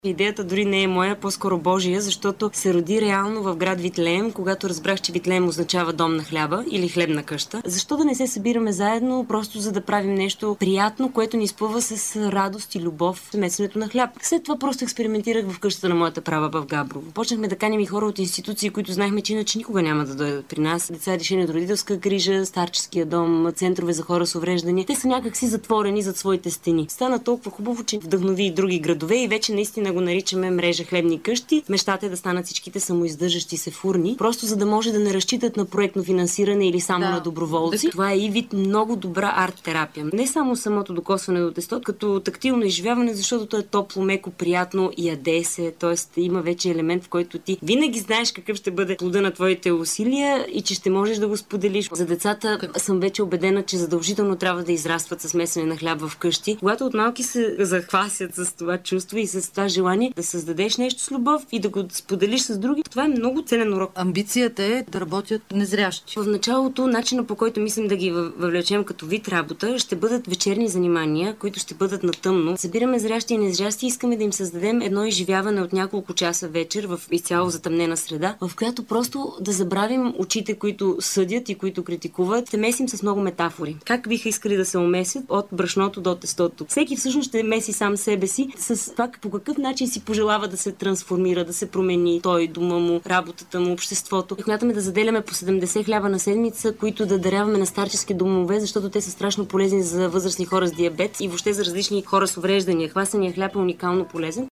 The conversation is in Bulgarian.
Идеята дори не е моя, по-скоро Божия, защото се роди реално в град Витлеем, когато разбрах, че Витлеем означава дом на хляба или хлебна къща. Защо да не се събираме заедно, просто за да правим нещо приятно, което ни изпълва с радост и любов в месенето на хляб. След това просто експериментирах в къщата на моята прабаба в Габрово. Почнахме да каним и хора от институции, които знаехме, че иначе никога няма да дойдат при нас. Деца, решени от родителска грижа, старческия дом, центрове за хора с увреждания. Те са някакси затворени зад своите стени. Стана толкова хубаво, че вдъхнови и други градове и вече наистина го наричаме мрежа хлебни къщи. Мечтата е да станат всичките самоиздържащи се фурни, просто за да може да не разчитат на проектно финансиране или само на доброволци. Това е и вид много добра арт-терапия. Не само самото докосване до тесто, като тактилно изживяване, защото то е топло, меко, приятно, яде се, т.е. има вече елемент, в който ти винаги знаеш какъв ще бъде плода на твоите усилия и че ще можеш да го споделиш. За децата съм вече убедена, че задължително трябва да израстват с месене на хляб в къщи. Когато от малки се захвасят с това чувство и с това желание да създадеш нещо с любов и да го споделиш с други, това е много ценен урок. Амбицията е да работят незрящи. В началото, начинът, по който мислим да ги въвлечем като вид работа, ще бъдат вечерни занимания, които ще бъдат на тъмно. Събираме зрящи и незрящи и искаме да им създадем едно изживяване от няколко часа вечер в изцяло затъмнена среда, в която просто да забравим очите, които съдят и които критикуват. Ще месим с много метафори. Как биха искали да се умесят от брашното до тестото. Всеки всъщност ще меси сам себе си с това по какъв начин си пожелава да се трансформира, да се промени той, дома му, работата му, обществото. Смятаме да заделяме по 70 хляба на седмица, които да даряваме на старчески домове, защото те са страшно полезни за възрастни хора с диабет и въобще за различни хора с увреждания. Хвасения хляб е уникално полезен.